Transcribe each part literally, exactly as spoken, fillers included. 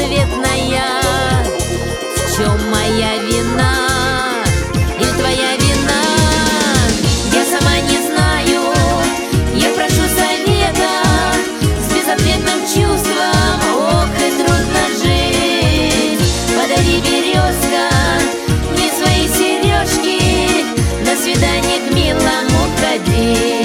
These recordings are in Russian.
беспросветная. В чем моя вина или твоя вина? Я сама не знаю, я прошу совета с безответным чувством. Ох, и трудно жить. Подари, березка, мне свои сережки, на свидание к милому ходи.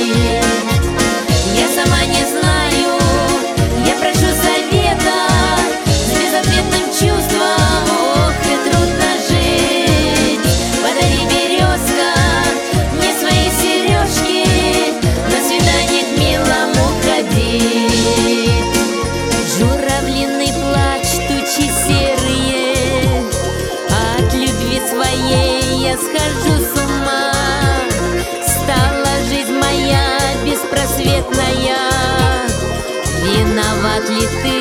Я сама не знаю, я прошу совета с безответным чувством. Ох, и трудно жить. Подари, березка, мне свои сережки, на свидание к милому ходи. Журавлиный плач, тучи серые, от любви своей я схожу с ума. Стала жизнь моя беспросветная. Виноват ли ты?